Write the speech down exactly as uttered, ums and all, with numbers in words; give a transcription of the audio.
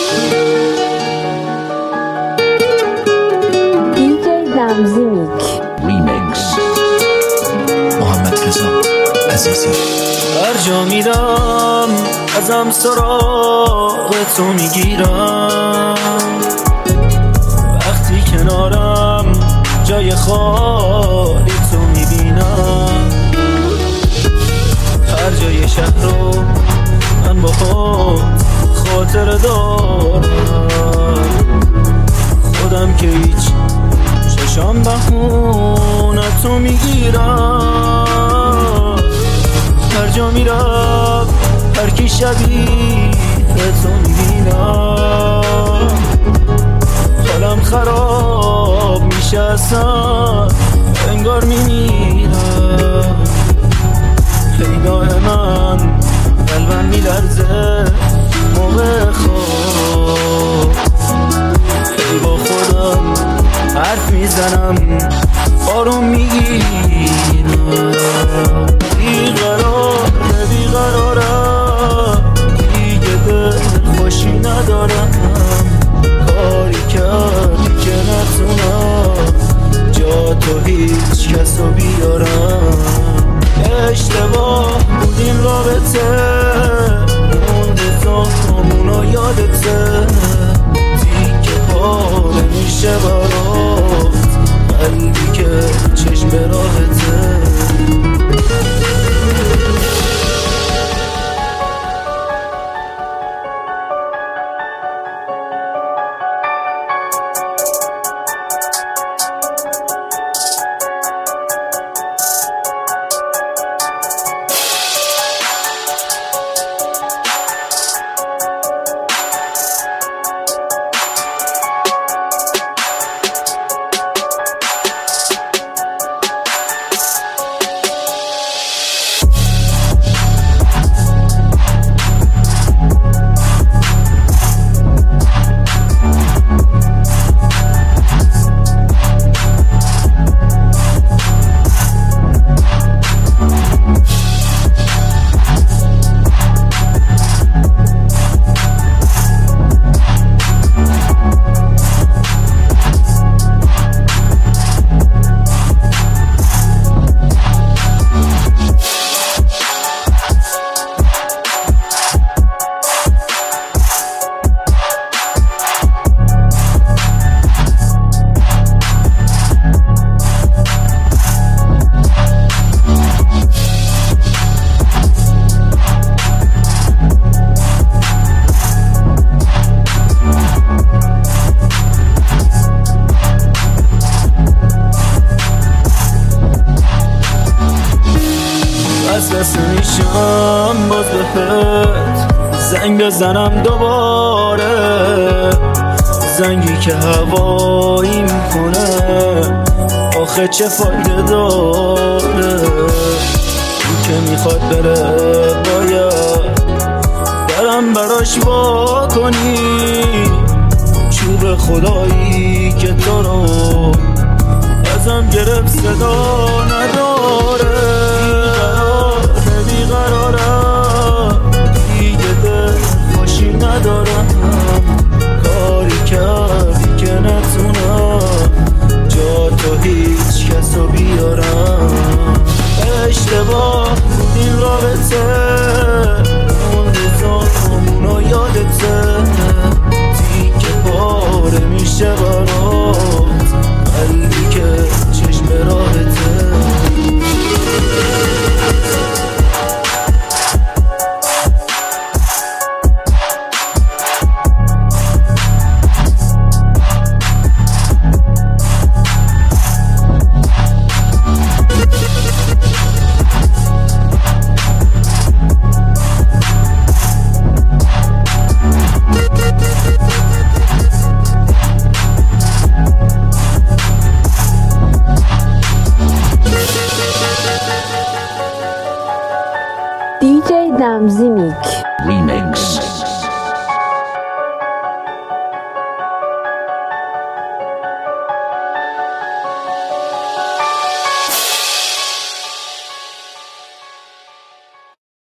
دیجی دمزمیک ریمیکس. محمد رضا عزیزی. هر جا میرم ازم سراغ تو میگیرم، وقتی کنارم جای خالی تو میبینم. هر جای شهر رو من با خود خاطر دارم، خودم که هیچ چشام بخونت تو میگیرم. هر جا میرم هر کی شبیه تو میبینم، حالم خراب میشه اصلا انگار میمیرم. پیدای من قلبم میلرزه موقع خواب، هی با خودم حرف میزنم آروم میگیرم. بیقراره بیقرارم دیگه دل خوشی ندارم، کاری کردی که نتونم جا تو هیچ کسو بیارم. اشتباه بود این رابطه، اون روزامونو یادته، تیکه پاره میشه برات قلبی که چشم به راهته. وسوسه میشم باز بهت زنگ بزنم دوباره، زنگی که هوایی میکنه آخه چه فایده داره. اون که میخواد بره باید برم براش وا کنی، چوب خدایی که تو رو ازم گرفت صدا نداره. بیقرارم دیگه دل خوشی ندارم، کاری کردی که نتونم جا تو هیچ کسو بیارم. اشتباه بود این رابطه، اون روزامونو یادته، تیکه پاره میشه برات قلبی که چشم به راهته. دیجی دمزمیک ریمیکس.